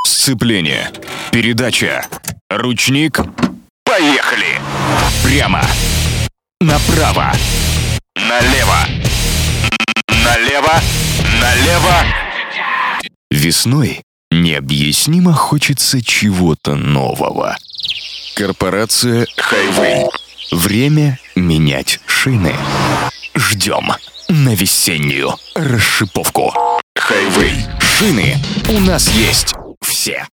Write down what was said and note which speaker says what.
Speaker 1: Сцепление. Передача. Ручник. Поехали! Прямо. Направо. Налево. Налево. Налево. Весной необъяснимо хочется чего-то нового. Корпорация Highway. Время менять шины. Ждем на весеннюю расшиповку. Highway. Шины у нас есть все.